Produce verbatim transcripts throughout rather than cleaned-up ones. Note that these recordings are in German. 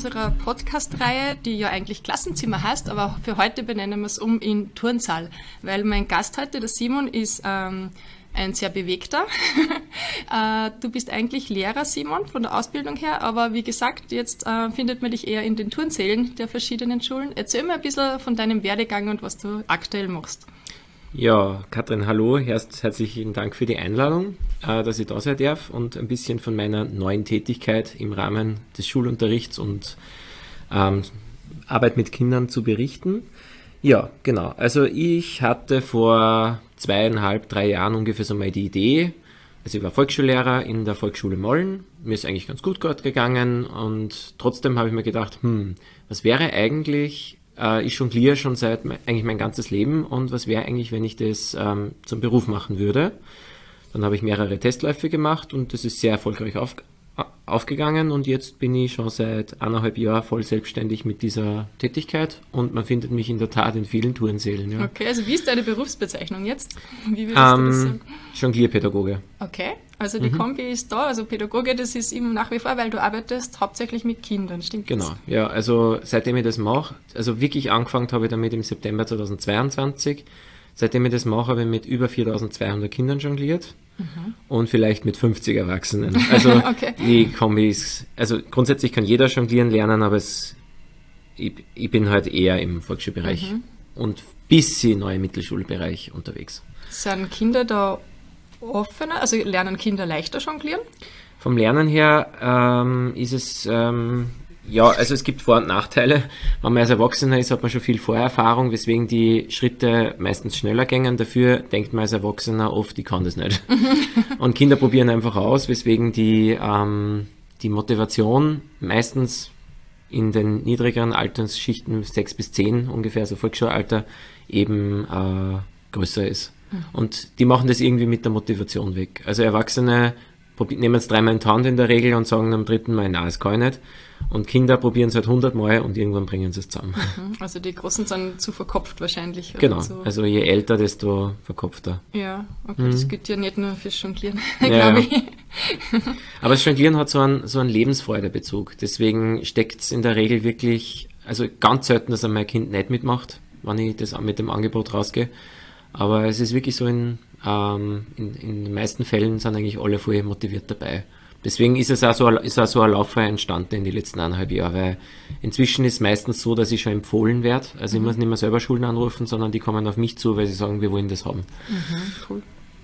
unserer Podcast-Reihe, die ja eigentlich Klassenzimmer heißt, aber für heute benennen wir es um in Turnsaal, weil mein Gast heute, der Simon, ist ähm, ein sehr bewegter. äh, du bist eigentlich Lehrer, Simon, von der Ausbildung her, aber wie gesagt, jetzt äh, findet man dich eher in den Turnsälen der verschiedenen Schulen. Erzähl mir ein bisschen von deinem Werdegang und was du aktuell machst. Ja, Katrin, hallo, erst herzlichen Dank für die Einladung, äh, dass ich da sein darf und ein bisschen von meiner neuen Tätigkeit im Rahmen des Schulunterrichts und ähm, Arbeit mit Kindern zu berichten. Ja, genau. Also ich hatte vor zweieinhalb, drei Jahren ungefähr so mal die Idee, also ich war Volksschullehrer in der Volksschule Molln, mir ist eigentlich ganz gut gerade gegangen und trotzdem habe ich mir gedacht, hm, was wäre eigentlich... Ich jongliere schon seit me- eigentlich mein ganzes Leben und was wäre eigentlich, wenn ich das ähm, zum Beruf machen würde? Dann habe ich mehrere Testläufe gemacht und das ist sehr erfolgreich auf, aufgegangen und jetzt bin ich schon seit eineinhalb Jahren voll selbstständig mit dieser Tätigkeit und man findet mich in der Tat in vielen Turnsälen. Ja. Okay, also wie ist deine Berufsbezeichnung jetzt? Wie würdest ähm, du das sagen? Jonglierpädagoge. Okay, also die Mhm. Kombi ist da, also Pädagoge, das ist immer nach wie vor, weil du arbeitest hauptsächlich mit Kindern, stimmt das? Genau, ja, also seitdem ich das mache, also wirklich angefangen habe ich damit im September zweitausendzweiundzwanzig, seitdem ich das mache, habe ich mit über viertausendzweihundert Kindern jongliert mhm. und vielleicht mit fünfzig Erwachsenen. Also okay. die Kombi ist, also grundsätzlich kann jeder jonglieren lernen, aber es, ich, ich bin halt eher im Volksschulbereich mhm. und bisschen neu im Mittelschulbereich unterwegs. Sind Kinder da offener, also lernen Kinder leichter jonglieren? Vom Lernen her ähm, ist es, ähm, ja, also es gibt Vor- und Nachteile. Wenn man als Erwachsener ist, hat man schon viel Vorerfahrung, weswegen die Schritte meistens schneller gehen. Dafür denkt man als Erwachsener oft, ich kann das nicht. Und Kinder probieren einfach aus, weswegen die, ähm, die Motivation meistens in den niedrigeren Altersschichten, sechs bis zehn ungefähr, so Volksschulalter, eben äh, größer ist. Und die machen das irgendwie mit der Motivation weg. Also Erwachsene probieren, nehmen es dreimal in die Hand in der Regel und sagen am dritten Mal, nein, das kann ich nicht. Und Kinder probieren es halt hundertmal und irgendwann bringen sie es zusammen. Also die Großen sind zu verkopft wahrscheinlich. Oder Genau, so. Also je älter, desto verkopfter. Ja, okay, mhm. das gilt ja nicht nur fürs Jonglieren, ja, glaube ich. Aber das Jonglieren hat so einen, so einen Lebensfreudebezug. Deswegen steckt es in der Regel wirklich, also ganz selten, dass mein Kind nicht mitmacht, wenn ich das mit dem Angebot rausgehe. Aber es ist wirklich so, in, ähm, in, in den meisten Fällen sind eigentlich alle voll motiviert dabei. Deswegen ist es auch so, ist auch so ein Laufer entstanden in den letzten eineinhalb Jahren, weil inzwischen ist es meistens so, dass ich schon empfohlen werde. Also mhm. ich muss nicht mehr selber Schulen anrufen, sondern die kommen auf mich zu, weil sie sagen, wir wollen das haben. Mhm, cool.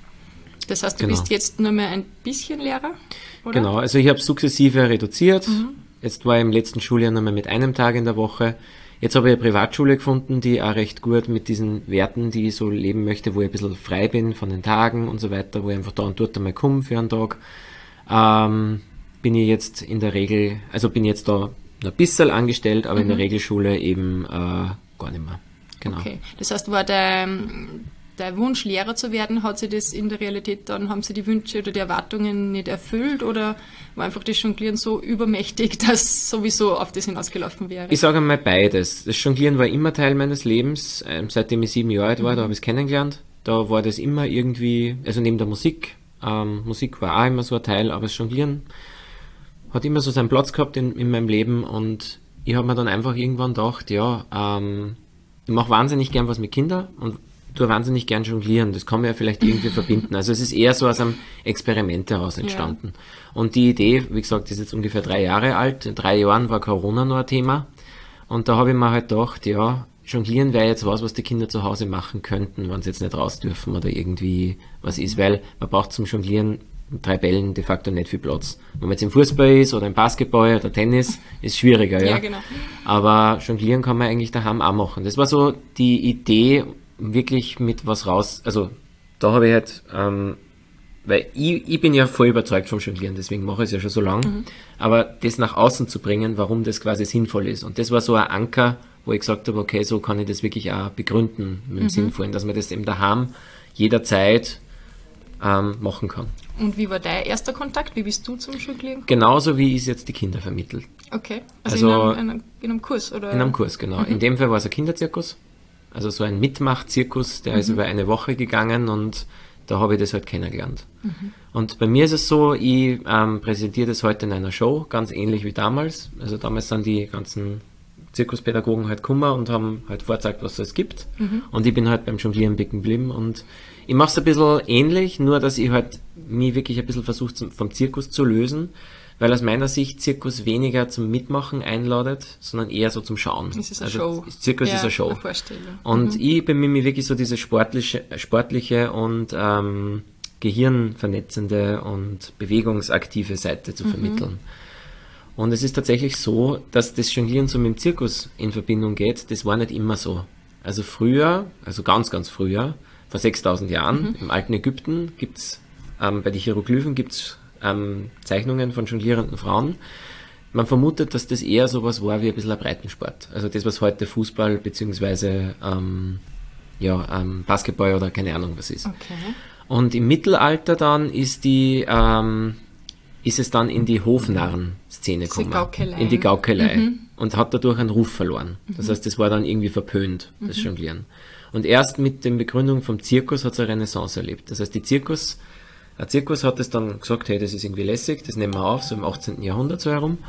Das heißt, du genau. bist jetzt nur mehr ein bisschen Lehrer, oder? Genau, also ich habe sukzessive reduziert. Mhm. Jetzt war ich im letzten Schuljahr nur mehr mit einem Tag in der Woche. Jetzt habe ich eine Privatschule gefunden, die auch recht gut mit diesen Werten, die ich so leben möchte, wo ich ein bisschen frei bin von den Tagen und so weiter, wo ich einfach da und dort einmal komme für einen Tag, ähm, bin ich jetzt in der Regel, also bin jetzt da ein bisschen angestellt, aber mhm. in der Regelschule eben äh, gar nicht mehr. Genau. Okay, das heißt, war der, der Wunsch, Lehrer zu werden, hat sich das in der Realität dann, haben sie die Wünsche oder die Erwartungen nicht erfüllt oder war einfach das Jonglieren so übermächtig, dass sowieso auf das hinausgelaufen wäre? Ich sage einmal beides. Das Jonglieren war immer Teil meines Lebens, ähm, seitdem ich sieben Jahre alt war, mhm. da habe ich es kennengelernt. Da war das immer irgendwie, also neben der Musik, ähm, Musik war auch immer so ein Teil, aber das Jonglieren hat immer so seinen Platz gehabt in, in meinem Leben und ich habe mir dann einfach irgendwann gedacht, ja, ähm, ich mache wahnsinnig gern was mit Kindern und tue wahnsinnig gern jonglieren. Das kann man ja vielleicht irgendwie verbinden. Also es ist eher so aus einem Experiment heraus entstanden. Ja. Und die Idee, wie gesagt, ist jetzt ungefähr drei Jahre alt. In drei Jahren war Corona noch ein Thema. Und da habe ich mir halt gedacht, ja, jonglieren wäre jetzt was, was die Kinder zu Hause machen könnten, wenn sie jetzt nicht raus dürfen oder irgendwie was ist, weil man braucht zum Jonglieren mit drei Bällen de facto nicht viel Platz. Wenn man jetzt im Fußball ist oder im Basketball oder Tennis, ist schwieriger, ja. Ja, genau. Aber jonglieren kann man eigentlich daheim auch machen. Das war so die Idee, wirklich mit was raus, also da habe ich halt, ähm, weil ich, ich bin ja voll überzeugt vom Jonglieren, deswegen mache ich es ja schon so lange, mhm. aber das nach außen zu bringen, warum das quasi sinnvoll ist. Und das war so ein Anker, wo ich gesagt habe, okay, so kann ich das wirklich auch begründen mit dem mhm. Sinnvollen, dass man das eben daheim jederzeit ähm, machen kann. Und wie war dein erster Kontakt? Wie bist du zum Jonglieren gekommen? Genauso wie ich es jetzt die Kinder vermittelt. Okay, also, also in, einem, in, einem, in einem Kurs, oder? In einem Kurs, genau. Mhm. In dem Fall war es ein Kinderzirkus. Also so ein Mitmachzirkus, der mhm. ist über eine Woche gegangen und da habe ich das halt kennengelernt. Mhm. Und bei mir ist es so, ich ähm, präsentiere das heute in einer Show, ganz ähnlich wie damals. Also damals sind die ganzen Zirkuspädagogen halt gekommen und haben halt vorgezeigt, was es gibt. Mhm. Und ich bin halt beim Jonglieren bicken geblieben. Und ich mache es ein bisschen ähnlich, nur dass ich halt mich wirklich ein bisschen versuche, vom Zirkus zu lösen. Weil aus meiner Sicht Zirkus weniger zum Mitmachen einladet, sondern eher so zum Schauen. Es ist eine also Show. Zirkus ja, ist eine Show. Eine Vorstellung. Und mhm. ich bemühe mich wirklich so diese sportliche, sportliche und ähm, gehirnvernetzende und bewegungsaktive Seite zu mhm. vermitteln. Und es ist tatsächlich so, dass das Jonglieren so mit dem Zirkus in Verbindung geht. Das war nicht immer so. Also früher, also ganz, ganz früher, vor sechstausend Jahren, mhm. im alten Ägypten gibt's ähm, bei den Hieroglyphen gibt's ähm, Zeichnungen von jonglierenden Frauen. Man vermutet, dass das eher sowas war wie ein bisschen ein Breitensport. Also das, was heute Fußball beziehungsweise ähm, ja, ähm, Basketball oder keine Ahnung was ist. Okay. Und im Mittelalter dann ist die ähm, ist es dann in die Hofnarren-Szene gekommen. In die Gaukelei. Mhm. Und hat dadurch einen Ruf verloren. Das mhm. heißt, das war dann irgendwie verpönt, das mhm. Jonglieren. Und erst mit der Begründung vom Zirkus hat es eine Renaissance erlebt. Das heißt, die Zirkus Der Zirkus hat es dann gesagt, hey, das ist irgendwie lässig, das nehmen wir auf, so im achtzehnten Jahrhundert so herum.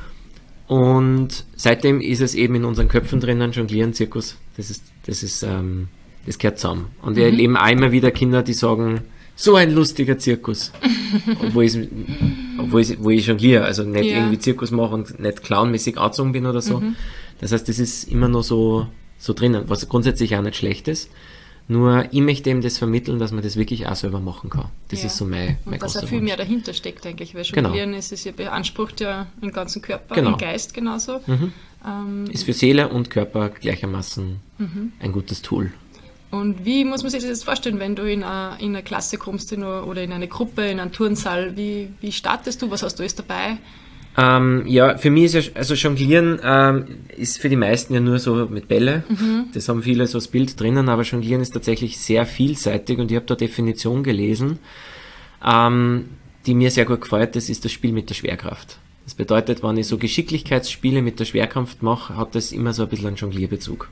Und seitdem ist es eben in unseren Köpfen drinnen, Jonglieren, Zirkus, das ist, das ist, ähm, das gehört zusammen. Und wir mhm. erleben auch immer wieder Kinder, die sagen, so ein lustiger Zirkus. obwohl, ich, obwohl, ich, wo ich jongliere, also nicht ja. irgendwie Zirkus mache und nicht clownmäßig angezogen bin oder so. Mhm. Das heißt, das ist immer nur so, so drinnen, was grundsätzlich auch nicht schlecht ist. Nur ich möchte eben das vermitteln, dass man das wirklich auch selber machen kann. Das ja. ist so mein, mein Und dass auch viel mehr dahinter steckt, denke ich. Weil Jonglieren genau. ist es ja beansprucht ja den ganzen Körper, genau. den Geist genauso. Mhm. Ähm, ist für Seele und Körper gleichermaßen mhm. ein gutes Tool. Und wie muss man sich das jetzt vorstellen, wenn du in eine, in eine Klasse kommst in eine, oder in eine Gruppe, in einen Turnsaal? Wie, wie startest du? Was hast du alles dabei? Ähm, ja, für mich ist ja, also Jonglieren ähm, ist für die meisten ja nur so mit Bälle. Mhm. Das haben viele so das Bild drinnen, aber Jonglieren ist tatsächlich sehr vielseitig und ich habe da Definition gelesen, ähm, die mir sehr gut gefällt. Das ist das Spiel mit der Schwerkraft. Das bedeutet, wenn ich so Geschicklichkeitsspiele mit der Schwerkraft mache, hat das immer so ein bisschen einen Jonglierbezug.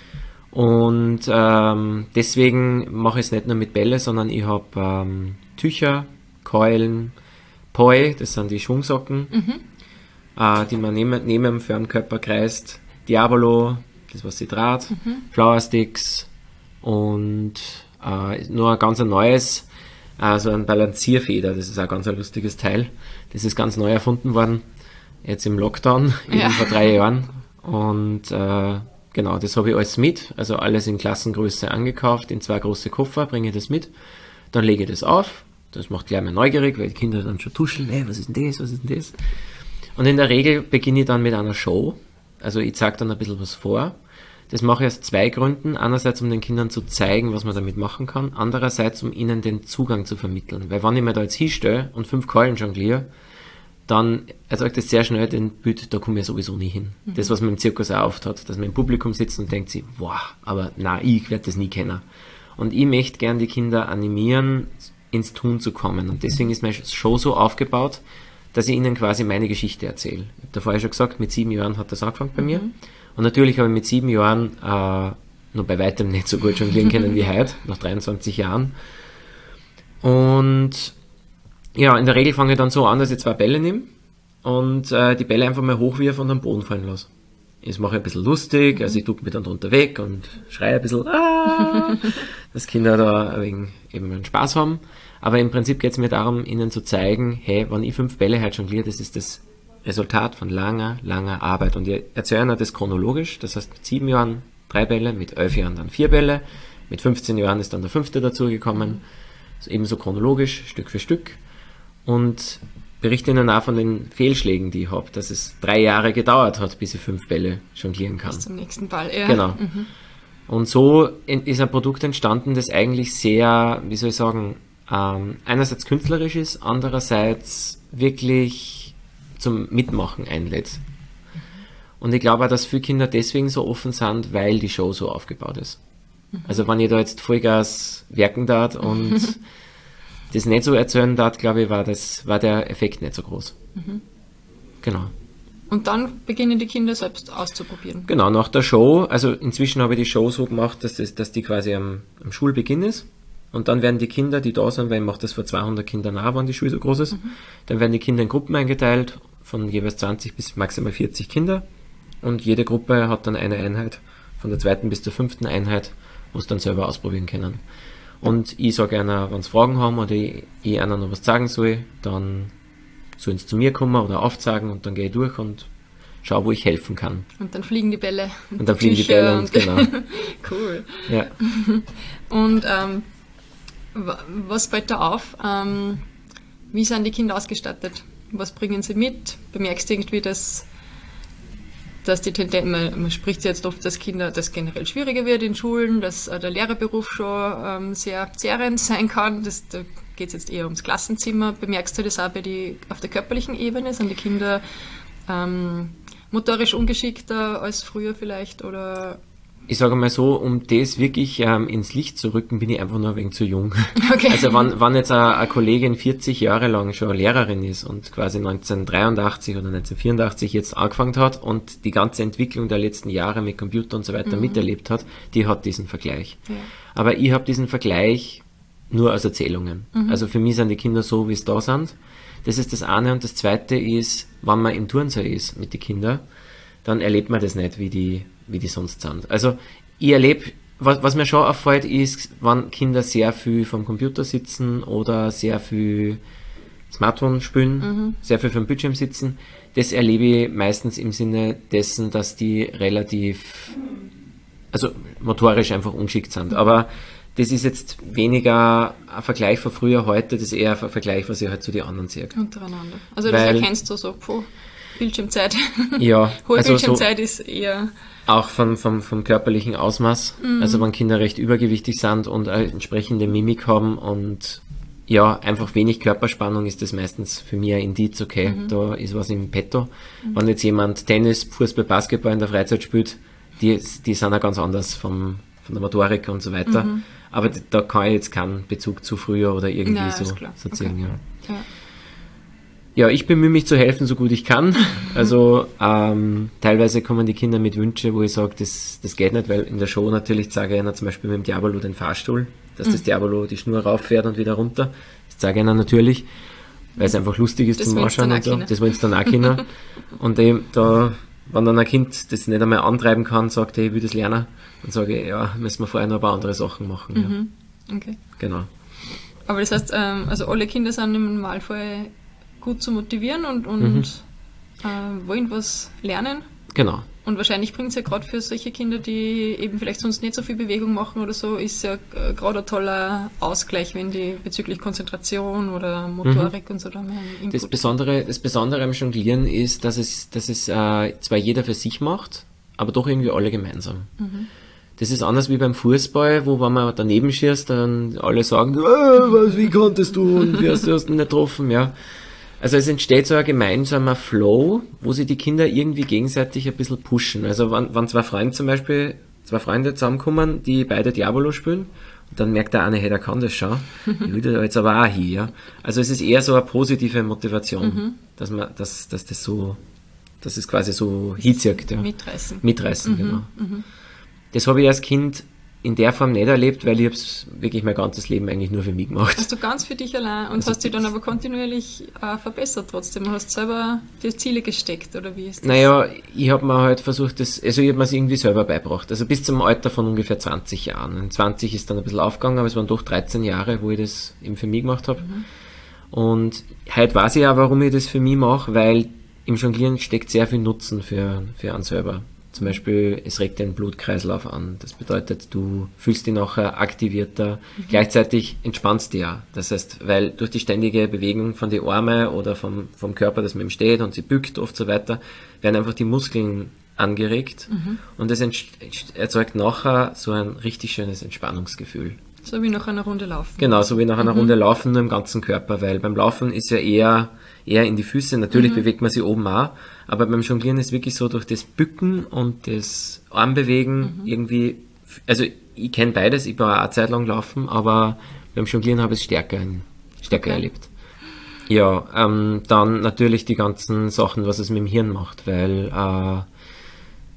Und ähm, deswegen mache ich es nicht nur mit Bälle, sondern ich habe ähm, Tücher, Keulen, Poi, das sind die Schwungsocken, mhm. äh, die man neben, neben dem Förderkörper kreist, Diabolo, das was sie draht, mhm. Flower Sticks und äh, nur ein ganz neues, äh, so ein Balancierfeder, das ist ein ganz ein lustiges Teil, das ist ganz neu erfunden worden, jetzt im Lockdown, eben ja. vor drei Jahren und äh, genau, das habe ich alles mit, also alles in Klassengröße angekauft, in zwei große Koffer bringe ich das mit, dann lege ich das auf. Das macht gleich mal neugierig, weil die Kinder dann schon tuscheln, hey, was ist denn das, was ist denn das? Und in der Regel beginne ich dann mit einer Show. Also ich zeige dann ein bisschen was vor. Das mache ich aus zwei Gründen. Einerseits, um den Kindern zu zeigen, was man damit machen kann. Andererseits, um ihnen den Zugang zu vermitteln. Weil wenn ich mir da jetzt hinstelle und fünf Keulen jongliere, dann erzeugt das sehr schnell den Bild, da komme ich sowieso nie hin. Mhm. Das, was man im Zirkus auch oft hat, dass man im Publikum sitzt und denkt sich, wow, aber nein, ich werde das nie kennen. Und ich möchte gern die Kinder animieren, ins Tun zu kommen. Und deswegen ist meine Show so aufgebaut, dass ich ihnen quasi meine Geschichte erzähle. Ich habe da vorher schon gesagt, mit sieben Jahren hat das angefangen bei mir. Und natürlich habe ich mit sieben Jahren äh, nur bei weitem nicht so gut jonglieren können wie heute, nach dreiundzwanzig Jahren. Und ja, in der Regel fange ich dann so an, dass ich zwei Bälle nehme und äh, die Bälle einfach mal hochwirf und am Boden fallen lasse. Das mache ich ein bisschen lustig, also ich tue mich dann drunter weg und schreie ein bisschen, ah, dass Kinder da ein wenig eben einen Spaß haben. Aber im Prinzip geht es mir darum, ihnen zu zeigen, hey, wenn ich fünf Bälle halt jongliere, das ist das Resultat von langer, langer Arbeit. Und ich erzähle ihnen das chronologisch, das heißt mit sieben Jahren drei Bälle, mit elf Jahren dann vier Bälle, mit fünfzehn Jahren ist dann der fünfte dazugekommen, also ebenso chronologisch, Stück für Stück. Und berichte ihnen auch von den Fehlschlägen, die ich habe, dass es drei Jahre gedauert hat, bis ich fünf Bälle jonglieren kann. Bis zum nächsten Ball, ja. Genau. Mhm. Und so ist ein Produkt entstanden, das eigentlich sehr, wie soll ich sagen, ähm, einerseits künstlerisch ist, andererseits wirklich zum Mitmachen einlädt. Und ich glaube auch, dass viele Kinder deswegen so offen sind, weil die Show so aufgebaut ist. Mhm. Also wenn ich da jetzt Vollgas werken darf und das nicht so erzählen darf, glaube ich, war, das, war der Effekt nicht so groß. Mhm. Genau. Und dann beginnen die Kinder selbst auszuprobieren. Genau, nach der Show, also inzwischen habe ich die Show so gemacht, dass, das, dass die quasi am, am Schulbeginn ist. und dann werden die Kinder, die da sind, weil ich mache das vor zweihundert Kindern auch, wenn die Schule so groß ist, mhm. dann werden die Kinder in Gruppen eingeteilt, von jeweils zwanzig bis maximal vierzig Kinder, und jede Gruppe hat dann eine Einheit, von der zweiten bis zur fünften Einheit, wo sie dann selber ausprobieren können. Und ich sage einer, wenn sie Fragen haben oder ich, ich einer noch was sagen soll, dann sollen sie zu mir kommen oder aufzeigen, und dann gehe ich durch und schaue, wo ich helfen kann. Und dann fliegen die Bälle. Und, und dann fliegen die Bälle, und, und genau. Cool. Ja. Und ähm, was fällt da auf? Ähm, wie sind die Kinder ausgestattet? Was bringen sie mit? Bemerkst du irgendwie, dass, dass die Tendenz, man, man spricht jetzt oft, dass Kinder, das generell schwieriger wird in Schulen, dass äh, der Lehrerberuf schon ähm, sehr zehrend sein kann. Das, da geht es jetzt eher ums Klassenzimmer. Bemerkst du das auch bei die, auf der körperlichen Ebene? Sind die Kinder ähm, motorisch ungeschickter als früher vielleicht, oder? Ich sage mal so, um das wirklich ähm, ins Licht zu rücken, bin ich einfach nur ein wenig zu jung. Okay. Also wenn, wenn jetzt eine, eine Kollegin vierzig Jahre lang schon Lehrerin ist und quasi neunzehnhundertdreiundachtzig oder neunzehnhundertvierundachtzig jetzt angefangen hat und die ganze Entwicklung der letzten Jahre mit Computer und so weiter mhm. miterlebt hat, die hat diesen Vergleich. Ja. Aber ich habe diesen Vergleich nur als Erzählungen. Mhm. Also für mich sind die Kinder so, wie es da sind. Das ist das eine, und das zweite ist, wenn man im Turnsaal ist mit den Kindern, dann erlebt man das nicht, wie die, wie die sonst sind. Also ich erlebe, was, was mir schon auffällt, ist, wenn Kinder sehr viel vom Computer sitzen oder sehr viel Smartphone spielen, mhm. sehr viel vom Bildschirm sitzen, das erlebe ich meistens im Sinne dessen, dass die relativ, also motorisch einfach ungeschickt sind. Aber das ist jetzt weniger ein Vergleich von früher heute, das ist eher ein Vergleich, was ich halt zu den anderen sehe. Untereinander. Also das Weil, erkennst du so, puh, Bildschirmzeit. Ja. Hohe also Bildschirmzeit so ist eher... Auch vom, vom, vom körperlichen Ausmaß. Mhm. Also wenn Kinder recht übergewichtig sind und eine entsprechende Mimik haben und ja, einfach wenig Körperspannung, ist das meistens für mich ein Indiz, okay, mhm. da ist was im Petto. Mhm. Wenn jetzt jemand Tennis, Fußball, Basketball in der Freizeit spielt, die, die sind ja ganz anders vom, von der Motorik und so weiter. Mhm. Aber da kann ich jetzt keinen Bezug zu früher oder irgendwie Nein, so, so ziehen. Okay. Ja. Ja. Ja, ich bemühe mich zu helfen, so gut ich kann. Also ähm, teilweise kommen die Kinder mit Wünschen, wo ich sage, das, das geht nicht, weil in der Show natürlich zeige ich ihnen zum Beispiel mit dem Diabolo den Fahrstuhl, dass mhm. das Diabolo die Schnur rauffährt und wieder runter. Das zeige ich ihnen natürlich, weil es einfach lustig ist das zum Anschauen und so. Das wollen sie dann auch können. Und eben da, wenn dann ein Kind das nicht einmal antreiben kann, sagt, hey, ich will das lernen, dann sage ich, ja, müssen wir vorher noch ein paar andere Sachen machen. Mhm. Ja. Okay. Genau. Aber das heißt, ähm, also alle Kinder sind im Normalfall gut zu motivieren und, und mhm. äh, wollen was lernen. Genau. Und wahrscheinlich bringt es ja gerade für solche Kinder, die eben vielleicht sonst nicht so viel Bewegung machen oder so, ist ja äh, gerade ein toller Ausgleich, wenn die bezüglich Konzentration oder Motorik mhm. und so dann Input. Das Besondere, das Besondere am Jonglieren ist, dass es, dass es äh, zwar jeder für sich macht, aber doch irgendwie alle gemeinsam. Mhm. Das ist anders wie beim Fußball, wo wenn man daneben schießt, dann alle sagen, äh, was, wie konntest du und wie hast du das nicht getroffen, ja. Also es entsteht so ein gemeinsamer Flow, wo sich die Kinder irgendwie gegenseitig ein bisschen pushen. Also wenn, wenn zwei Freunde zum Beispiel, zwei Freunde zusammenkommen, die beide Diabolo spielen, und dann merkt der eine, hey, der kann das schon, ich will da jetzt aber auch hier. Ja. Also es ist eher so eine positive Motivation, mhm. dass man, dass, dass das so, dass es quasi so hinzieht. Ja. Mitreißen. Mitreißen, mhm. genau. Mhm. Das habe ich als Kind in der Form nicht erlebt, weil ich habe es wirklich mein ganzes Leben eigentlich nur für mich gemacht. Hast du ganz für dich allein und also hast dich dann aber kontinuierlich äh, verbessert trotzdem? Du hast selber die Ziele gesteckt, oder wie ist das? Naja, ich habe mir halt versucht, das, also ich habe mir es irgendwie selber beigebracht. Also bis zum Alter von ungefähr zwanzig Jahren. In zwanzig ist dann ein bisschen aufgegangen, aber es waren doch dreizehn Jahre, wo ich das eben für mich gemacht habe. Mhm. Und heute weiß ich auch, warum ich das für mich mache, weil im Jonglieren steckt sehr viel Nutzen für, für einen selber. Zum Beispiel, es regt den Blutkreislauf an. Das bedeutet, du fühlst dich nachher aktivierter. Mhm. Gleichzeitig entspannst du ja. Das heißt, weil durch die ständige Bewegung von den Armen oder vom, vom Körper, dass man eben steht und sie bückt oft so weiter, werden einfach die Muskeln angeregt. Mhm. Und das erzeugt nachher so ein richtig schönes Entspannungsgefühl. So wie nach einer Runde laufen. Genau, so wie nach einer mhm. Runde laufen, nur im ganzen Körper, weil beim Laufen ist ja eher, eher in die Füße. Natürlich mhm. bewegt man sich oben auch, aber beim Jonglieren ist wirklich so durch das Bücken und das Armbewegen mhm. irgendwie, also ich kenne beides, ich war auch eine Zeit lang laufen, aber beim Jonglieren habe ich es stärker, stärker okay. erlebt. Ja, ähm, dann natürlich die ganzen Sachen, was es mit dem Hirn macht, weil äh,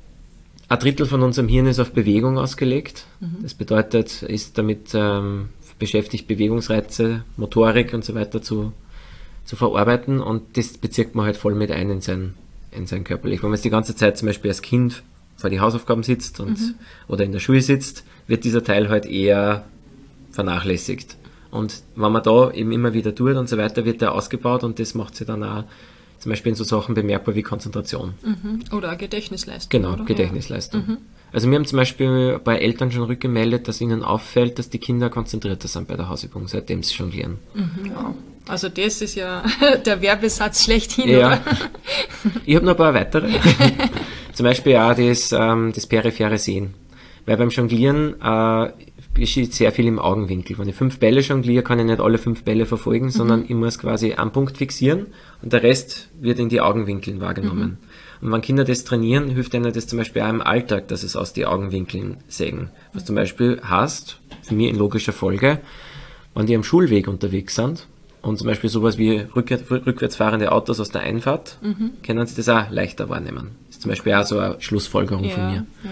ein Drittel von unserem Hirn ist auf Bewegung ausgelegt. Mhm. Das bedeutet, ist damit ähm, beschäftigt, Bewegungsreize, Motorik und so weiter zu, zu verarbeiten, und das bezirkt man halt voll mit ein in sein, in sein Körperlich. Wenn man jetzt die ganze Zeit zum Beispiel als Kind vor die Hausaufgaben sitzt und, mhm. oder in der Schule sitzt, wird dieser Teil halt eher vernachlässigt. Und wenn man da eben immer wieder tut und so weiter, wird der ausgebaut, und das macht sich dann auch zum Beispiel in so Sachen bemerkbar wie Konzentration. Mhm. Oder auch Gedächtnisleistung. Genau, oder? Gedächtnisleistung. Ja. Mhm. Also wir haben zum Beispiel bei Eltern schon rückgemeldet, dass ihnen auffällt, dass die Kinder konzentrierter sind bei der Hausübung, seitdem sie jonglieren. Mhm, wow. Also das ist ja der Werbesatz schlechthin, ja. oder? Ich habe noch ein paar weitere. Zum Beispiel auch das, ähm, das periphere Sehen. Weil beim Jonglieren äh, geschieht sehr viel im Augenwinkel. Wenn ich fünf Bälle jongliere, kann ich nicht alle fünf Bälle verfolgen, mhm. sondern ich muss quasi einen Punkt fixieren und der Rest wird in die Augenwinkeln wahrgenommen. Mhm. Und wenn Kinder das trainieren, hilft ihnen das zum Beispiel auch im Alltag, dass es aus die Augenwinkeln sehen. Was zum Beispiel heißt, für mich in logischer Folge, wenn die am Schulweg unterwegs sind und zum Beispiel sowas wie rückwärts, rückwärts fahrende Autos aus der Einfahrt, mhm. können sie das auch leichter wahrnehmen. Das ist zum Beispiel auch so eine Schlussfolgerung ja, von mir. Ja.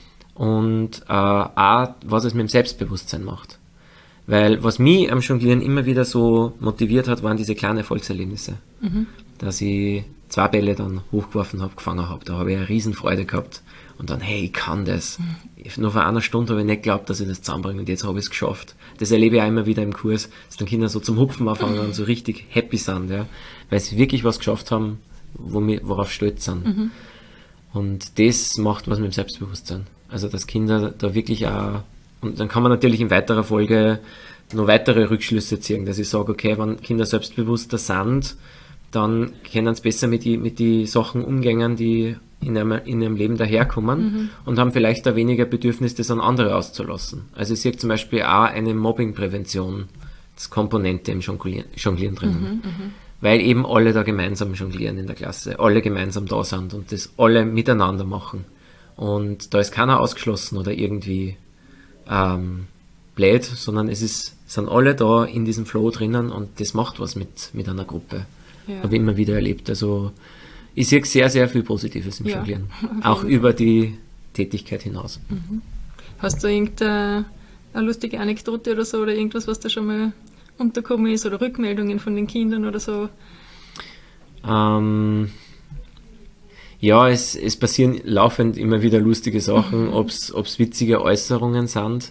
Und äh, auch, was es mit dem Selbstbewusstsein macht. Weil was mich am Jonglieren immer wieder so motiviert hat, waren diese kleinen Erfolgserlebnisse. Mhm. Dass ich zwei Bälle dann hochgeworfen habe, gefangen habe. Da habe ich eine Riesenfreude gehabt. Und dann, hey, ich kann das. Mhm. Nur vor einer Stunde habe ich nicht geglaubt, dass ich das zusammenbringe, und jetzt habe ich es geschafft. Das erlebe ich auch immer wieder im Kurs, dass dann Kinder so zum Hupfen anfangen und so richtig happy sind, ja, weil sie wirklich was geschafft haben, wo wir, worauf stolz sind. Mhm. Und das macht was mit dem Selbstbewusstsein. Also dass Kinder da wirklich auch, und dann kann man natürlich in weiterer Folge noch weitere Rückschlüsse ziehen, dass ich sage, okay, wenn Kinder selbstbewusster sind, dann können sie besser mit die, mit die Sachen umgehen, die in einem, in ihrem Leben daherkommen, mhm. und haben vielleicht auch weniger Bedürfnis, das an andere auszulassen. Also ich sehe zum Beispiel auch eine Mobbing-Prävention, das Komponente im Jonglieren, Jonglieren drinnen. Mhm, mh. Weil eben alle da gemeinsam jonglieren in der Klasse, alle gemeinsam da sind und das alle miteinander machen. Und da ist keiner ausgeschlossen oder irgendwie ähm, blöd, sondern es ist, sind alle da in diesem Flow drinnen, und das macht was mit, mit einer Gruppe. Ja. Habe ich immer wieder erlebt. Also ich sehe sehr, sehr viel Positives im ja, Jonglieren. Auch über die Tätigkeit hinaus. Mhm. Hast du irgendeine eine lustige Anekdote oder so, oder irgendwas, was da schon mal unterkommen ist, oder Rückmeldungen von den Kindern oder so? Ähm... Ja, es, es passieren laufend immer wieder lustige Sachen, ob es witzige Äußerungen sind.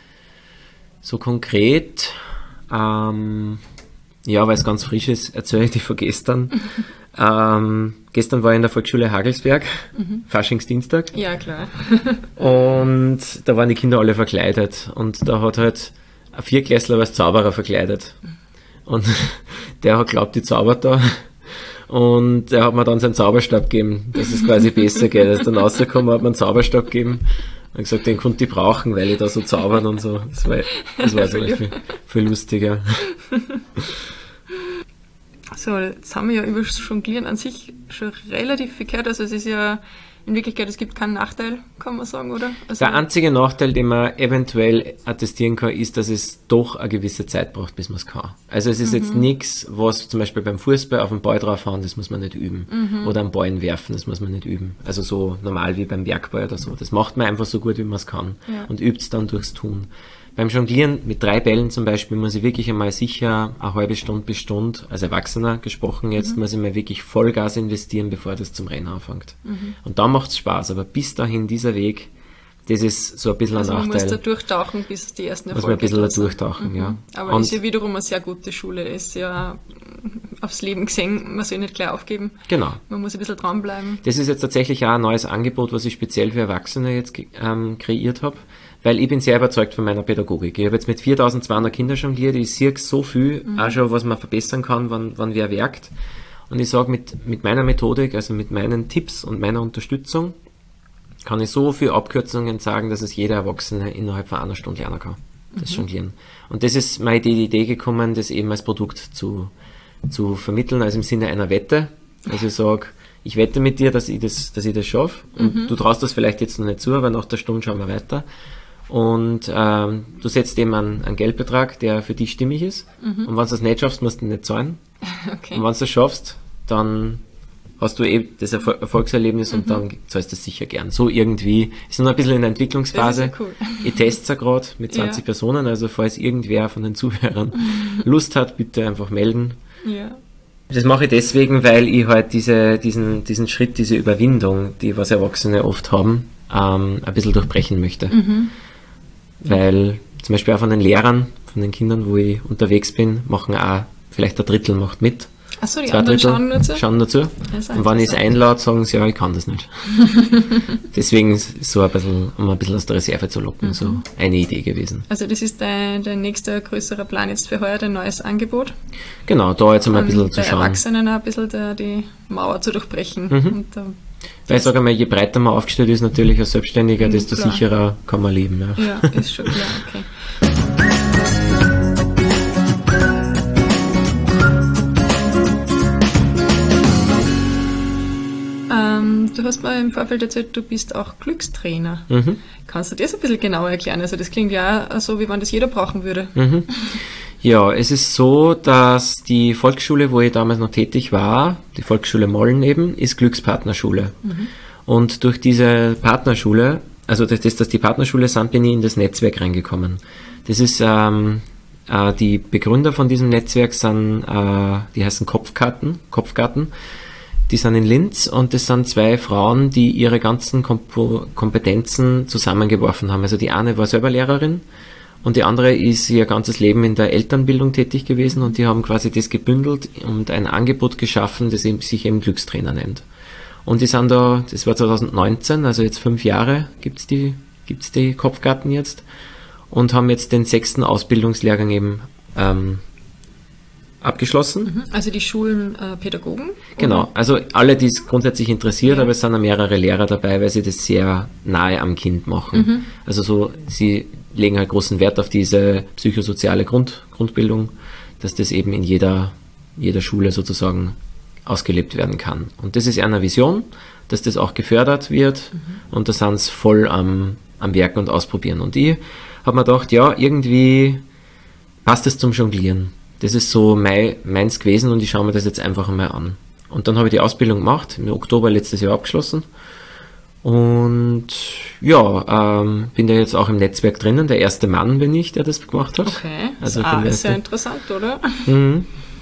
So konkret, ähm, ja, weil es ganz frisch ist, erzähle ich dir von gestern. ähm, gestern war ich in der Volksschule Hagelsberg, mhm. Faschingsdienstag. Ja, klar. Und da waren die Kinder alle verkleidet, und da hat halt ein Vierklässler als Zauberer verkleidet. Und der hat glaubt, die zaubert da. Und er hat mir dann seinen Zauberstab gegeben, dass es quasi besser geht. Als dann rausgekommen hat mir einen Zauberstab gegeben und gesagt, den konnte ich brauchen, weil ich da so zaubern und so. Das war, das war so viel, viel lustiger. So, jetzt haben wir ja über das Jonglieren an sich schon relativ viel gehört. Also es ist ja in Wirklichkeit, es gibt keinen Nachteil, kann man sagen, oder? Also der einzige Nachteil, den man eventuell attestieren kann, ist, dass es doch eine gewisse Zeit braucht, bis man es kann. Also es ist mhm. jetzt nichts, was zum Beispiel beim Fußball auf den Ball draufhauen, das muss man nicht üben. Mhm. Oder am Ballen werfen, das muss man nicht üben. Also so normal wie beim Bergball oder so. Das macht man einfach so gut, wie man es kann. Ja. Und übt es dann durchs Tun. Beim Jonglieren mit drei Bällen zum Beispiel muss ich wirklich einmal sicher eine halbe Stunde bis Stunde, als Erwachsener gesprochen jetzt, mhm. muss ich mal wirklich Vollgas investieren, bevor das zum Rennen anfängt. Mhm. Und da macht es Spaß, aber bis dahin dieser Weg, das ist so ein bisschen also ein Nachteil. Man muss da durchtauchen, bis die ersten Erfolge muss man ein bisschen da durchtauchen, mhm. ja. Aber es ist ja wiederum eine sehr gute Schule, ist ja aufs Leben gesehen, man soll nicht gleich aufgeben. Genau. Man muss ein bisschen dranbleiben. Das ist jetzt tatsächlich auch ein neues Angebot, was ich speziell für Erwachsene jetzt ähm, kreiert habe. Weil ich bin sehr überzeugt von meiner Pädagogik. Ich habe jetzt mit viertausendzweihundert Kindern jongliert, ich sehe so viel, mhm. auch schon, was man verbessern kann, wann, wann wer werkt. Und ich sage, mit, mit meiner Methodik, also mit meinen Tipps und meiner Unterstützung, kann ich so viele Abkürzungen sagen, dass es jeder Erwachsene innerhalb von einer Stunde lernen kann, das mhm. Jonglieren. Und das ist mir die Idee gekommen, das eben als Produkt zu, zu vermitteln, also im Sinne einer Wette. Also ich sage, ich wette mit dir, dass ich das, dass ich das schaffe. Und mhm. du traust das vielleicht jetzt noch nicht zu, aber nach der Stunde schauen wir weiter. Und ähm, du setzt eben einen, einen Geldbetrag, der für dich stimmig ist. Mhm. Und wenn du das nicht schaffst, musst du nicht zahlen. Okay. Und wenn du es schaffst, dann hast du eben das Erfol- Erfolgserlebnis und mhm. dann zahlst du das sicher gern. So irgendwie, ist noch ein bisschen in der Entwicklungsphase. Das ist ja cool. Ich teste es ja gerade mit zwanzig ja. Personen, also falls irgendwer von den Zuhörern Lust hat, bitte einfach melden. Ja. Das mache ich deswegen, weil ich halt diese, diesen, diesen Schritt, diese Überwindung, die was Erwachsene oft haben, ähm, ein bisschen durchbrechen möchte. Mhm. Weil zum Beispiel auch von den Lehrern, von den Kindern, wo ich unterwegs bin, machen auch, vielleicht ein Drittel macht mit. Achso, die Zwei anderen Drittel schauen nur zu? Schauen dazu. Und wenn ich es einlade, sagen sie, ja, ich kann das nicht. Deswegen ist so ein bisschen, um ein bisschen aus der Reserve zu locken, mhm. so eine Idee gewesen. Also das ist dein, dein nächster größerer Plan jetzt für heuer, dein neues Angebot? Genau, da jetzt mal ein bisschen um zu schauen. Erwachsenen ein bisschen der, die Mauer zu durchbrechen. Mhm. Und, uh, Weil ich sage einmal, je breiter man aufgestellt ist, natürlich als Selbstständiger, desto klar. sicherer kann man leben. Ja, ja ist schon klar, okay. Du hast mir im Vorfeld erzählt, du bist auch Glückstrainer. Mhm. Kannst du das ein bisschen genauer erklären? Also das klingt ja so, wie wenn das jeder brauchen würde. Mhm. Ja, es ist so, dass die Volksschule, wo ich damals noch tätig war, die Volksschule Molln eben, ist Glückspartnerschule. Mhm. Und durch diese Partnerschule, also durch das, dass die Partnerschule sind, bin ich in das Netzwerk reingekommen. Das ist, ähm, äh, die Begründer von diesem Netzwerk sind, äh, die heißen Kopfgarten, Kopfgarten. Die sind in Linz und das sind zwei Frauen, die ihre ganzen Kompo- Kompetenzen zusammengeworfen haben. Also die eine war selber Lehrerin und die andere ist ihr ganzes Leben in der Elternbildung tätig gewesen und die haben quasi das gebündelt und ein Angebot geschaffen, das eben, sich eben Glückstrainer nennt. Und die sind da, das war zwanzig neunzehn, also jetzt fünf Jahre gibt's die, gibt's die Kopfgarten jetzt und haben jetzt den sechsten Ausbildungslehrgang eben ähm, abgeschlossen. Also die Schulen äh, Pädagogen? Genau, oder? also alle, die es grundsätzlich interessiert, ja. aber es sind auch mehrere Lehrer dabei, weil sie das sehr nahe am Kind machen. Mhm. Also so, sie legen halt großen Wert auf diese psychosoziale Grund, Grundbildung, dass das eben in jeder, jeder Schule sozusagen ausgelebt werden kann. Und das ist eher eine Vision, dass das auch gefördert wird mhm. und da sind sie voll am, am Werken und Ausprobieren. Und ich habe mir gedacht, ja, irgendwie passt es zum Jonglieren. Das ist so mein, meins gewesen und ich schaue mir das jetzt einfach mal an. Und dann habe ich die Ausbildung gemacht, im Oktober letztes Jahr abgeschlossen. Und ja, ähm, bin da jetzt auch im Netzwerk drinnen. Der erste Mann bin ich, der das gemacht hat. Okay, also das ist sehr interessant, oder? Mhm.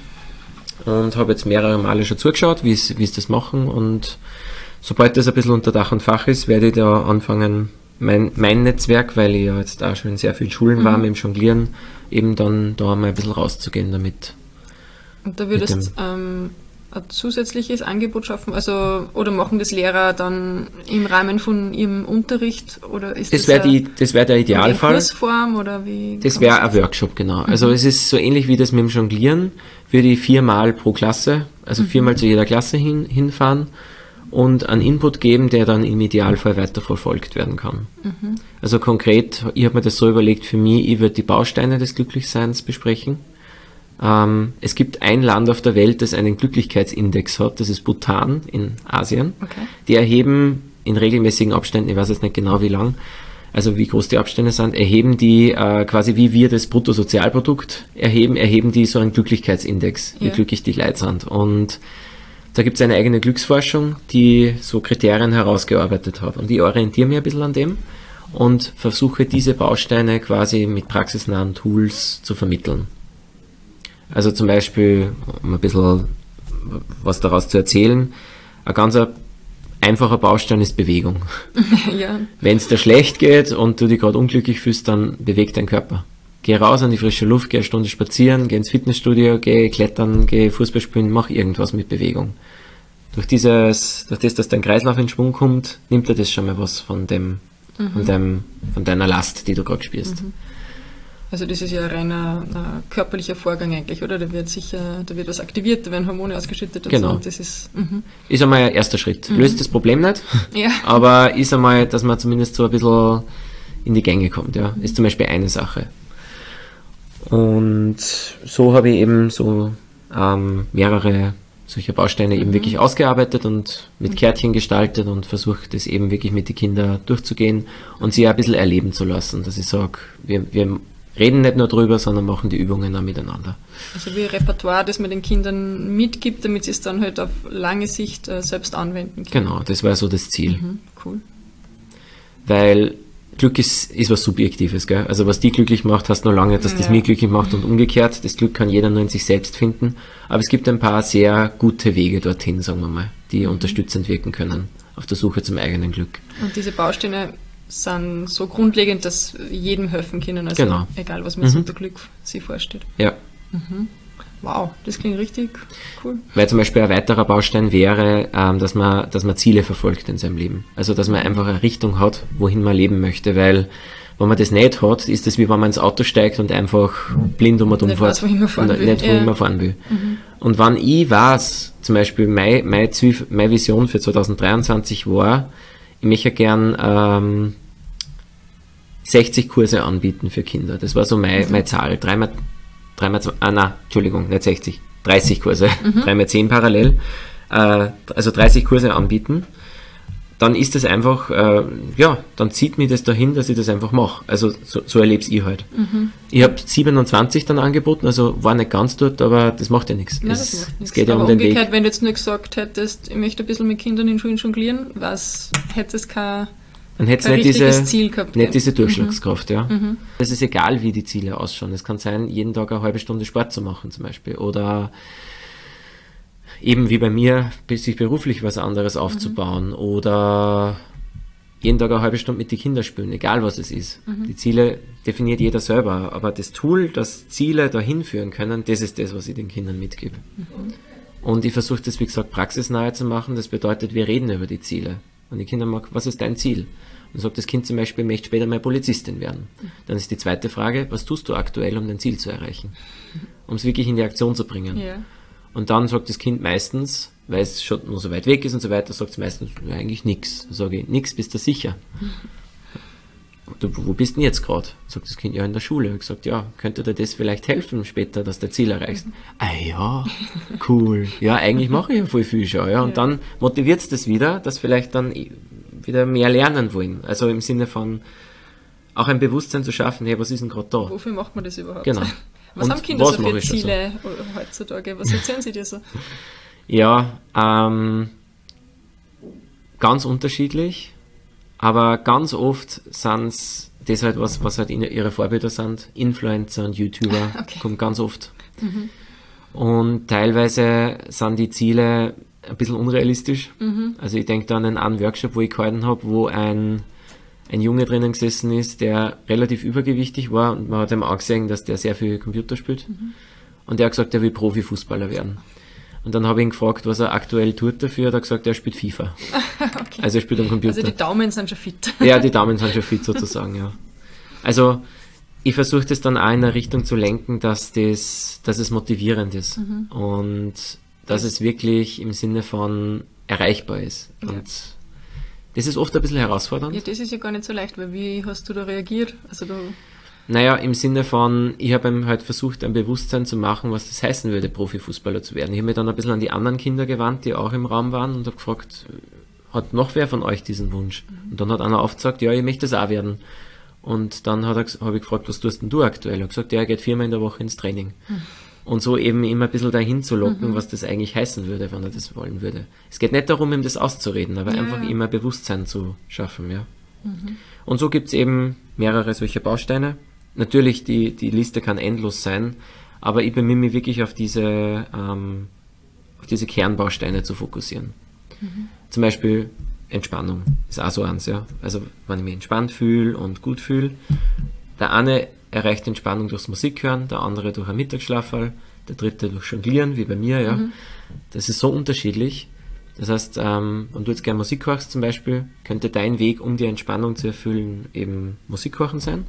Und habe jetzt mehrere Male schon zugeschaut, wie sie das machen. Und sobald das ein bisschen unter Dach und Fach ist, werde ich da anfangen, mein, mein Netzwerk, weil ich ja jetzt auch schon in sehr vielen Schulen mhm. war mit dem Jonglieren, eben dann da mal ein bisschen rauszugehen damit. Und da würdest du ähm, ein zusätzliches Angebot schaffen, also oder machen das Lehrer dann im Rahmen von ihrem Unterricht oder ist das? Das wäre das wär der Idealfall. In Kursform oder wie? Das wäre ein Workshop, genau. Mhm. Also es ist so ähnlich wie das mit dem Jonglieren, würde ich viermal pro Klasse, also mhm. viermal zu jeder Klasse hin, hinfahren und einen Input geben, der dann im Idealfall weiter verfolgt werden kann. Mhm. Also konkret, ich habe mir das so überlegt, für mich, ich würde die Bausteine des Glücklichseins besprechen. Ähm, es gibt ein Land auf der Welt, das einen Glücklichkeitsindex hat, das ist Bhutan in Asien. Okay. Die erheben in regelmäßigen Abständen, ich weiß jetzt nicht genau wie lang, also wie groß die Abstände sind, erheben die äh, quasi wie wir das Bruttosozialprodukt erheben, erheben die so einen Glücklichkeitsindex, wie ja. glücklich die Leute sind. Und da gibt es eine eigene Glücksforschung, die so Kriterien herausgearbeitet hat. Und ich orientiere mich ein bisschen an dem und versuche diese Bausteine quasi mit praxisnahen Tools zu vermitteln. Also zum Beispiel, um ein bisschen was daraus zu erzählen, ein ganz einfacher Baustein ist Bewegung. Ja. Wenn es dir schlecht geht und du dich gerade unglücklich fühlst, dann beweg deinen Körper. Geh raus an die frische Luft, geh eine Stunde spazieren, geh ins Fitnessstudio, geh klettern, geh Fußball spielen, mach irgendwas mit Bewegung. Durch dieses, durch das, dass dein Kreislauf in Schwung kommt, nimmt er das schon mal was von dem, mhm. von dem, von deiner Last, die du gerade spürst. Mhm. Also das ist ja ein reiner ein körperlicher Vorgang eigentlich, oder? Da wird sicher, da wird was aktiviert, da werden Hormone ausgeschüttet und genau. so. Und das ist, mhm. ist einmal ein erster Schritt. Mhm. Löst das Problem nicht, ja. aber ist einmal, dass man zumindest so ein bisschen in die Gänge kommt. Ja, ist zum Beispiel eine Sache. Und so habe ich eben so ähm, mehrere solcher Bausteine mhm. eben wirklich ausgearbeitet und mit mhm. Kärtchen gestaltet und versucht, das eben wirklich mit den Kindern durchzugehen und sie ein bisschen erleben zu lassen. Dass ich sage, wir, wir reden nicht nur drüber, sondern machen die Übungen auch miteinander. Also wie ein Repertoire, das man den Kindern mitgibt, damit sie es dann halt auf lange Sicht äh, selbst anwenden können. Genau, das war so das Ziel. Mhm, cool. Weil Glück ist, ist was Subjektives, gell? Also was die glücklich macht, heißt noch lange, dass das ja. mich glücklich macht und umgekehrt. Das Glück kann jeder nur in sich selbst finden. Aber es gibt ein paar sehr gute Wege dorthin, sagen wir mal, die mhm. unterstützend wirken können auf der Suche zum eigenen Glück. Und diese Bausteine sind so grundlegend, dass jedem helfen können, also genau. egal, was man mhm. sich unter Glück sich vorstellt. Ja. Mhm. Wow, das klingt richtig cool. Weil zum Beispiel ein weiterer Baustein wäre, ähm, dass man, dass man Ziele verfolgt in seinem Leben. Also, dass man einfach eine Richtung hat, wohin man leben möchte, weil, wenn man das nicht hat, ist das wie wenn man ins Auto steigt und einfach blind um und um fährt und nicht, wohin ja. man fahren will. Mhm. Und wenn ich weiß, zum Beispiel meine, meine, Ziel, meine Vision für zwanzig dreiundzwanzig war, ich möchte gern ähm, sechzig Kurse anbieten für Kinder. Das war so meine, mhm. meine Zahl. Dreimal Dreimal, ah, nein, Entschuldigung, nicht sechzig, dreißig Kurse, mhm. dreimal zehn parallel, äh, also dreißig Kurse anbieten, dann ist das einfach, äh, ja, dann zieht mich das dahin, dass ich das einfach mache. Also so, so erlebe ich halt. Mhm. Ich habe siebenundzwanzig dann angeboten, also war nicht ganz dort, aber das macht ja nichts. Nein, es, das macht nichts. Es geht ja aber um den umgekehrt, Weg. Wenn du jetzt nur gesagt hättest, ich möchte ein bisschen mit Kindern in Schulen jonglieren, was hättest du kein Dann hätte es nicht diese, Ziel gehabt, nicht diese Durchschlagskraft, mhm. ja. Mhm. Es ist egal, wie die Ziele ausschauen. Es kann sein, jeden Tag eine halbe Stunde Sport zu machen zum Beispiel. Oder eben wie bei mir, sich beruflich was anderes aufzubauen. Mhm. Oder jeden Tag eine halbe Stunde mit den Kindern spielen, egal was es ist. Mhm. Die Ziele definiert jeder selber. Aber das Tool, das Ziele dahin führen können, das ist das, was ich den Kindern mitgebe. Mhm. Und ich versuche das, wie gesagt, praxisnahe zu machen. Das bedeutet, wir reden über die Ziele. Und die Kinder mag, was ist dein Ziel? Und sagt das Kind zum Beispiel, möchte später mal Polizistin werden. Dann ist die zweite Frage, was tust du aktuell, um dein Ziel zu erreichen? Um es wirklich in die Aktion zu bringen. Ja. Und dann sagt das Kind meistens, weil es schon nur so weit weg ist und so weiter, sagt es meistens, ja, eigentlich nix. Dann sage ich, nix, bist du sicher? Du, wo bist du denn jetzt gerade? Sagt das Kind, ja, in der Schule. Ich habe gesagt, ja, könnte dir das vielleicht helfen später, dass du dein Ziel erreichst? Ah ja, cool. Ja, eigentlich mache ich ja voll viel schon. Ja. Und ja. dann motiviert es das wieder, dass vielleicht dann wieder mehr lernen wollen. Also im Sinne von auch ein Bewusstsein zu schaffen, hey, was ist denn gerade da? Wofür macht man das überhaupt? Genau. Was und haben Kinder was so für Ziele so? heutzutage? Was erzählen sie dir so? Ja, ähm, ganz unterschiedlich. Aber ganz oft sind es das halt was, was halt ihre Vorbilder sind. Influencer und YouTuber okay. kommen ganz oft. Mhm. Und teilweise sind die Ziele ein bisschen unrealistisch. Mhm. Also ich denke da an einen Workshop, wo ich gehalten habe, wo ein, ein Junge drinnen gesessen ist, der relativ übergewichtig war und man hat ihm angesehen, dass der sehr viel Computer spielt. Mhm. Und der hat gesagt, er will Profifußballer werden. Und dann habe ich ihn gefragt, was er aktuell tut dafür. Er hat gesagt, er spielt FIFA. Okay. Also er spielt am Computer. Also die Daumen sind schon fit. Ja, die Daumen sind schon fit sozusagen, ja. Also ich versuche das dann auch in eine Richtung zu lenken, dass, das, dass es motivierend ist. Mhm. Und dass das es wirklich im Sinne von erreichbar ist. Ja. Und das ist oft ein bisschen herausfordernd. Ja, das ist ja gar nicht so leicht, weil wie hast du da reagiert? Also du Naja, im Sinne von, ich habe ihm halt versucht, ein Bewusstsein zu machen, was das heißen würde, Profifußballer zu werden. Ich habe mich dann ein bisschen an die anderen Kinder gewandt, die auch im Raum waren und habe gefragt, hat noch wer von euch diesen Wunsch? Mhm. Und dann hat einer aufgesagt, ja, ich möchte das auch werden. Und dann hat er, habe ich gefragt, was tust denn du aktuell? Er hat gesagt, ja, er geht viermal in der Woche ins Training. Mhm. Und so eben immer ein bisschen dahin zu locken, mhm. was das eigentlich heißen würde, wenn er das wollen würde. Es geht nicht darum, ihm das auszureden, aber ja, einfach ja. immer Bewusstsein zu schaffen, ja. Mhm. Und so gibt es eben mehrere solche Bausteine. Natürlich, die, die Liste kann endlos sein, aber ich bemühe mich wirklich auf diese, ähm, auf diese Kernbausteine zu fokussieren. Mhm. Zum Beispiel Entspannung ist auch so eins, ja. Also, wenn ich mich entspannt fühle und gut fühle. Der eine erreicht Entspannung durchs Musik hören, der andere durch einen Mittagsschlafall, der dritte durch Jonglieren, wie bei mir, ja. Mhm. Das ist so unterschiedlich. Das heißt, ähm, wenn du jetzt gerne Musik hörst zum Beispiel, könnte dein Weg, um die Entspannung zu erfüllen, eben Musik hören sein.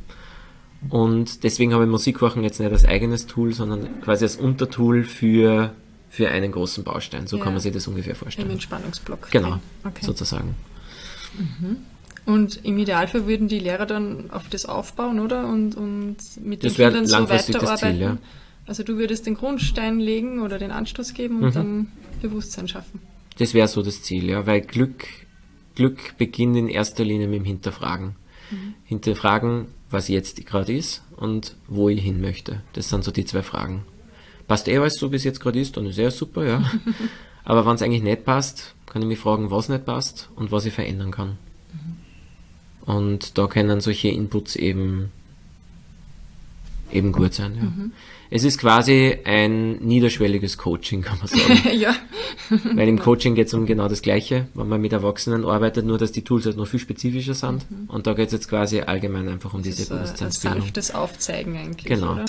Und deswegen habe ich Musikhören jetzt nicht als eigenes Tool, sondern quasi als Untertool für, für einen großen Baustein. So ja. kann man sich das ungefähr vorstellen. Im Entspannungsblock. Genau, okay. sozusagen. Mhm. Und im Idealfall würden die Lehrer dann auf das aufbauen, oder? Und, und mit den das wäre Kindern so langfristig weiterarbeiten? Das Ziel, ja. Also du würdest den Grundstein legen oder den Anstoß geben und mhm. dann Bewusstsein schaffen. Das wäre so das Ziel, ja, weil Glück, Glück beginnt in erster Linie mit dem Hinterfragen. Mhm. Hinterfragen, was jetzt gerade ist und wo ich hin möchte. Das sind so die zwei Fragen. Passt eh alles so, wie es jetzt gerade ist, dann ist eh super, ja. Aber wenn es eigentlich nicht passt, kann ich mich fragen, was nicht passt und was ich verändern kann. Mhm. Und da können solche Inputs eben, eben gut sein, ja. Mhm. Es ist quasi ein niederschwelliges Coaching, kann man sagen. Ja. Weil im Coaching geht es um genau das Gleiche, wenn man mit Erwachsenen arbeitet, nur dass die Tools halt noch viel spezifischer sind. Mhm. Und da geht es jetzt quasi allgemein einfach um das diese Bewusstseinsbildung. Ein sanftes Aufzeigen eigentlich. Genau. Oder?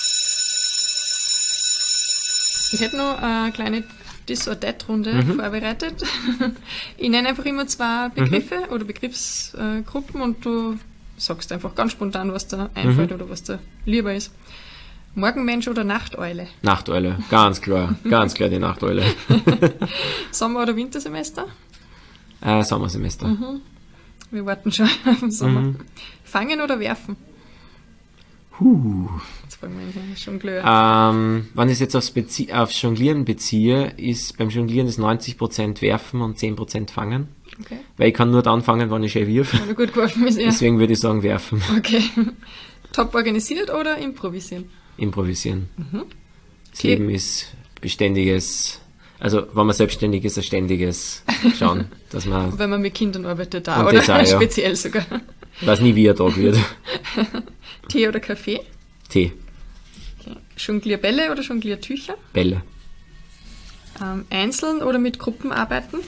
Ich hätte noch eine kleine Dis- oder Dat-Runde mhm. vorbereitet. Ich nenne einfach immer zwei Begriffe mhm. oder Begriffsgruppen und du sagst einfach ganz spontan, was da einfällt mhm. oder was da lieber ist. Morgenmensch oder Nachteule? Nachteule, ganz klar. Ganz klar die Nachteule. Sommer- oder Wintersemester? Äh, Sommersemester. Mhm. Wir warten schon auf den Sommer. Mhm. Fangen oder werfen? Huh. Jetzt fragen wir ihn Jongleur. Ähm, wenn ich es jetzt aufs, Bezie- aufs Jonglieren beziehe, ist beim Jonglieren das neunzig Prozent werfen und zehn Prozent fangen. Okay. Weil ich kann nur dann fangen, wenn ich schön wirf. Wenn du gut geworfen bist, ja. Deswegen würde ich sagen werfen. Okay. Top organisiert oder improvisieren? Improvisieren. Mhm. Das okay. Leben ist beständiges, also wenn man selbstständig ist, ein ständiges Schauen, dass man... Wenn man mit Kindern arbeitet, da oder auch, speziell ja. sogar. Ich weiß nie, wie er da wird. Tee oder Kaffee? Tee. Okay. Jonglierbälle oder Jongliertücher? Bälle. Ähm, einzeln oder mit Gruppen arbeiten?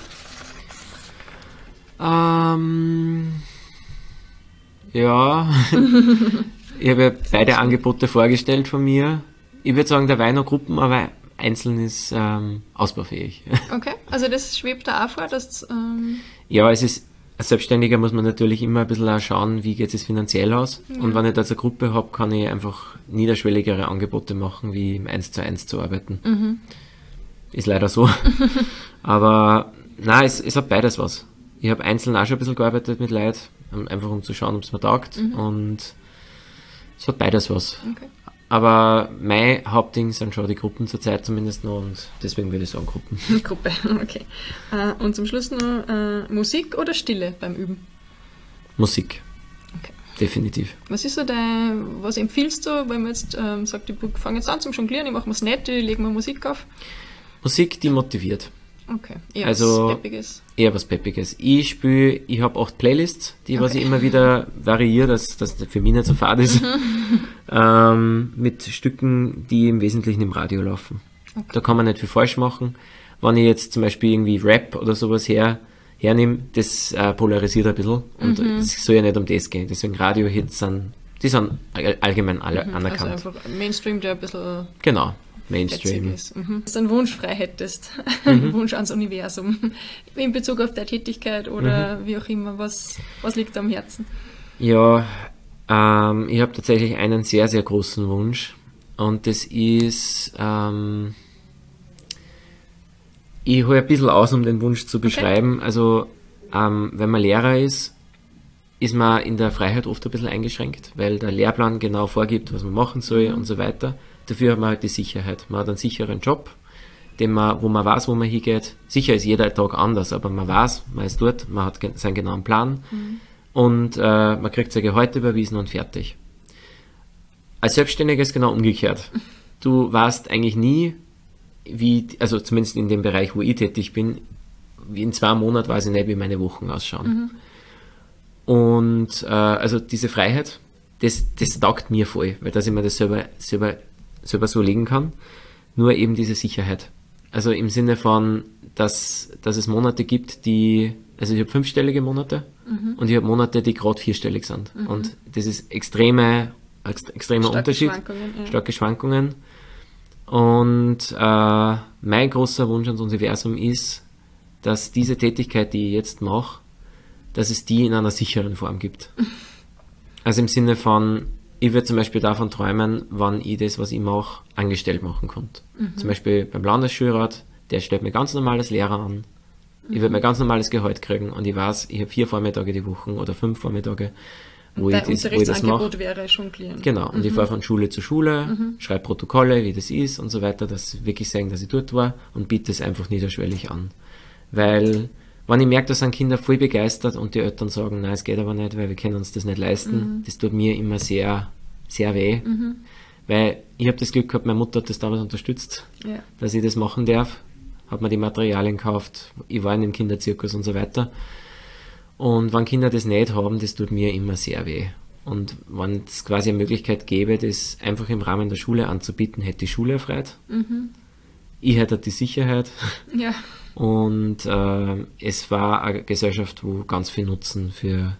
Ähm, ja, ich habe ja beide Angebote vorgestellt von mir. Ich würde sagen, der Wein und Gruppen, aber einzeln ist ähm, ausbaufähig. Okay, also das schwebt da auch vor, dass... Ähm ja, es ist, als Selbstständiger muss man natürlich immer ein bisschen auch schauen, wie geht es finanziell aus. Ja. Und wenn ich da jetzt eine Gruppe habe, kann ich einfach niederschwelligere Angebote machen, wie im eins zu eins zu arbeiten. Mhm. Ist leider so. Aber nein, es, es hat beides was. Ich habe einzeln auch schon ein bisschen gearbeitet mit Leuten, einfach um zu schauen, ob es mir taugt. Mhm. Und es hat beides was. Okay. Aber mein Hauptding sind schon die Gruppen zurzeit zumindest noch und deswegen würde ich sagen Gruppen. Gruppe, okay. Uh, und zum Schluss noch uh, Musik oder Stille beim Üben? Musik. Okay. Definitiv. Was ist so dein, was empfiehlst du, wenn man jetzt ähm, sagt, ich fange jetzt an zum Jonglieren, ich mache mir es nett, ich lege mir Musik auf? Musik, die motiviert. Okay, eher also, was Peppiges. Eher was Peppiges. Ich spiele, ich habe acht Playlists, die okay. was ich immer wieder variiere, dass das für mich nicht so fad ist, ähm, mit Stücken, die im Wesentlichen im Radio laufen. Okay. Da kann man nicht viel falsch machen. Wenn ich jetzt zum Beispiel irgendwie Rap oder sowas her, hernehme, das äh, polarisiert ein bisschen und mhm. es soll ja nicht um das gehen. Deswegen Radio-Hits sind, die sind allgemein alle mhm. anerkannt. Also einfach Mainstream, der ein bisschen... Genau. Mainstream. Ist. Mhm. Wenn du einen Wunsch frei hättest, einen mhm. Wunsch ans Universum, in Bezug auf deine Tätigkeit oder mhm. wie auch immer, was, was liegt am Herzen? Ja, ähm, ich habe tatsächlich einen sehr, sehr großen Wunsch und das ist, ähm, ich hole ein bisschen aus, um den Wunsch zu beschreiben. Okay. Also, ähm, wenn man Lehrer ist, ist man in der Freiheit oft ein bisschen eingeschränkt, weil der Lehrplan genau vorgibt, was man machen soll mhm. und so weiter. Dafür hat man halt die Sicherheit. Man hat einen sicheren Job, den man, wo man weiß, wo man hingeht. Sicher ist jeder Tag anders, aber man weiß, man ist dort, man hat seinen genauen Plan mhm. und äh, man kriegt sein Gehalt überwiesen und fertig. Als Selbstständiger ist genau umgekehrt. Du weißt eigentlich nie, wie, also zumindest in dem Bereich, wo ich tätig bin, wie in zwei Monaten weiß ich nicht, wie meine Wochen ausschauen. Mhm. Und äh, also diese Freiheit, das, das taugt mir voll, weil dass ich mir das selber, selber selber so legen kann, nur eben diese Sicherheit. Also im Sinne von, dass, dass es Monate gibt, die, also ich habe fünfstellige Monate mhm. und ich habe Monate, die gerade vierstellig sind. Mhm. Und das ist extreme, ext, extremer starke Unterschied, Schwankungen, ja. starke Schwankungen. Und äh, mein großer Wunsch ans Universum ist, dass diese Tätigkeit, die ich jetzt mache, dass es die in einer sicheren Form gibt. Also im Sinne von, ich würde zum Beispiel davon träumen, wann ich das, was ich mache, angestellt machen konnte. Mhm. Zum Beispiel beim Landesschulrat, der stellt mir ganz normales Lehrer an. Mhm. Ich würde mir ganz normales Gehalt kriegen und ich weiß, ich habe vier Vormittage die Woche oder fünf Vormittage, wo, ich das, wo ich das mache. Wäre Jonglieren. Genau, und mhm. ich fahre von Schule zu Schule, mhm. schreibe Protokolle, wie das ist und so weiter, dass wirklich sagen, dass ich dort war und biete es einfach niederschwellig an. Weil wenn ich merke, da sind Kinder voll begeistert und die Eltern sagen, nein, es geht aber nicht, weil wir können uns das nicht leisten, mhm. das tut mir immer sehr, sehr weh. Mhm. Weil ich habe das Glück gehabt, meine Mutter hat das damals unterstützt, ja. dass ich das machen darf. Hat mir die Materialien gekauft, ich war in dem Kinderzirkus und so weiter. Und wenn Kinder das nicht haben, das tut mir immer sehr weh. Und wenn es quasi eine Möglichkeit gäbe, das einfach im Rahmen der Schule anzubieten, hätte die Schule erfreut. Mhm. Ich hätte die Sicherheit. Ja. Und äh, es war eine Gesellschaft, wo ganz viel Nutzen für,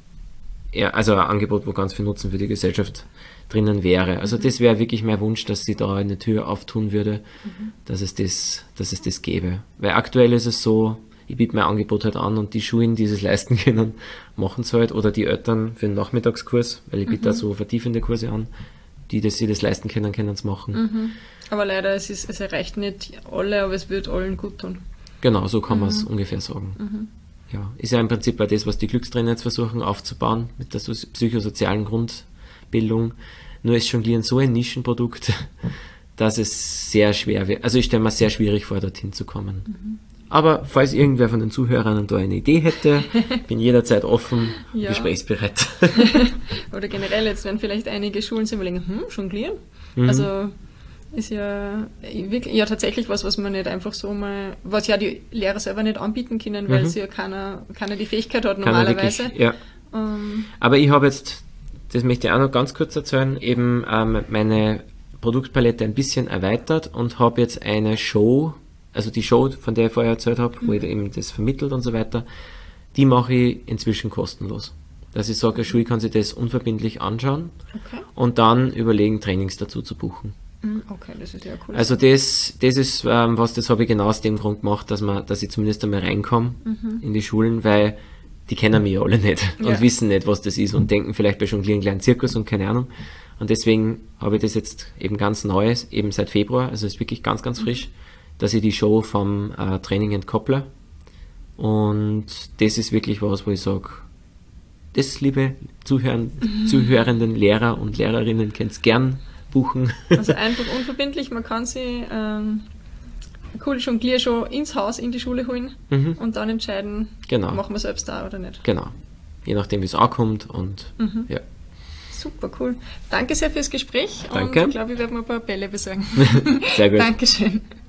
ja, also ein Angebot, wo ganz viel Nutzen für die Gesellschaft drinnen wäre. Also mhm. das wäre wirklich mein Wunsch, dass sie da eine Tür auftun würde, mhm. dass es das, dass es das gäbe. Weil aktuell ist es so, ich biete mein Angebot halt an und die Schulen, die es leisten können, machen es halt, oder die Eltern für den Nachmittagskurs, weil ich biete mhm. da so vertiefende Kurse an, die das, die das leisten können, können es machen. Mhm. Aber leider, es, ist, es erreicht nicht alle, aber es wird allen gut tun. Genau, so kann mhm. man es ungefähr sagen. Mhm. Ja, ist ja im Prinzip auch das, was die Glückstrainer jetzt versuchen aufzubauen, mit der psychosozialen Grundbildung. Nur ist Jonglieren so ein Nischenprodukt, dass es sehr schwer wird. Also ich stelle mir sehr schwierig vor, dorthin zu kommen. Mhm. Aber falls irgendwer von den Zuhörern da eine Idee hätte, bin jederzeit offen, ja. gesprächsbereit. Oder generell, jetzt werden vielleicht einige Schulen sich überlegen, hm, Jonglieren? Mhm. Also ist ja wirklich, ja tatsächlich was, was man nicht einfach so mal, was ja die Lehrer selber nicht anbieten können, weil mhm. sie ja keiner, keiner die Fähigkeit hat normalerweise. Wirklich, ja. um, Aber ich habe jetzt, das möchte ich auch noch ganz kurz erzählen, eben ähm, meine Produktpalette ein bisschen erweitert und habe jetzt eine Show, also die Show, von der ich vorher erzählt habe, mhm. wo ich eben das vermittelt und so weiter, die mache ich inzwischen kostenlos. Dass ich sage, eine Schule kann sich das unverbindlich anschauen okay. und dann überlegen, Trainings dazu zu buchen. Okay, das ist ja cool. Also das, das ist ähm, was, das habe ich genau aus dem Grund gemacht, dass man, dass ich zumindest einmal reinkomme mhm. in die Schulen, weil die kennen mich alle nicht und ja. wissen nicht, was das ist und denken vielleicht bei Jonglieren kleinen Zirkus und keine Ahnung. Und deswegen habe ich das jetzt eben ganz Neues, eben seit Februar, also ist wirklich ganz, ganz frisch, mhm. dass ich die Show vom äh, Training entkopple. Und das ist wirklich was, wo ich sage, das, liebe Zuhören, mhm. zuhörenden Lehrer und Lehrerinnen, könnt ihr gern buchen. Also einfach unverbindlich, man kann sie ähm, eine coole Jongliershow ins Haus, in die Schule holen mhm. und dann entscheiden, genau. machen wir selbst da oder nicht. Genau, je nachdem wie es ankommt und mhm. ja. Super, cool. Danke sehr fürs Gespräch. Danke. Und ich glaube, ich werde mir ein paar Bälle besorgen. Sehr gut. Dankeschön.